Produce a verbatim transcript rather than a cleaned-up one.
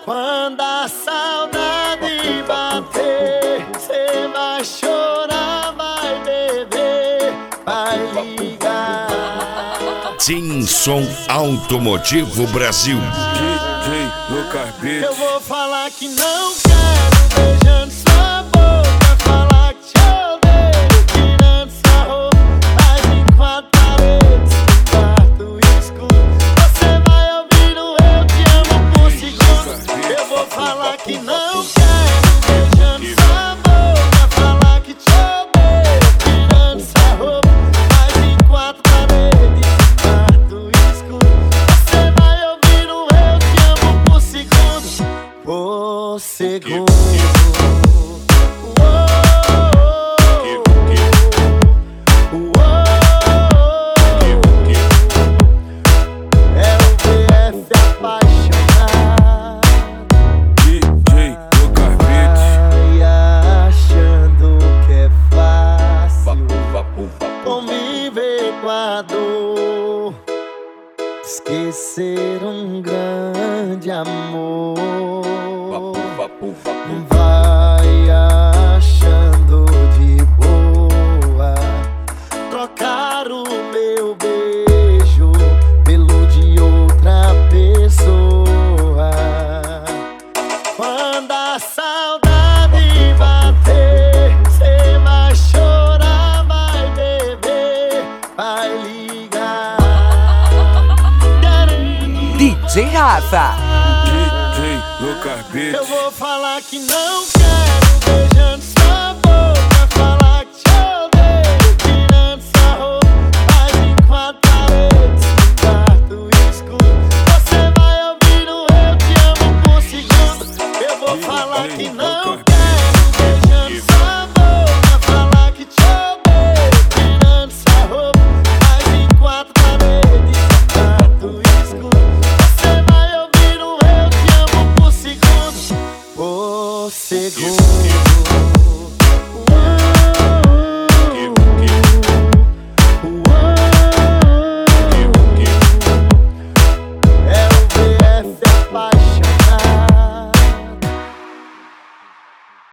Quando a saudade bater, cê vai chorar, vai beber, vai ligar. Simson Automotivo Brasil. D J Lucas Beats. Eu vou falar que não quero, beijando sua boca, falar que te odeio, tirando sua roupa, mas em quatro paredes, no quarto escuro, você vai ouvir o eu te amo por segundo. Eu vou falar que não quero, beijando sua boca, falar que te odeio, tirando sua roupa, mas em quatro paredes, no quarto escuro, você vai ouvir o eu te amo por segundo. Por segundo. Esquecer um grande amor. Vai achando de boa trocar o meu beijo pelo de outra pessoa. Quando a saudade bater, cê vai chorar, vai beber, vai ligar. D J Rafa. D J Lucas Beats. Eu vou falar que não quero, beijando sua boca, falar que te odeio, tirando sua roupa, mas em quatro paredes, no quarto escuro, você vai ouvir o eu te amo por segundo. Eu vou falar que não quero, beijando sua boca, falar que te odeio, tirando sua roupa, mas em quatro paredes, no quarto escuro, você vai ouvir o eu te amo por segundo. Por segundo.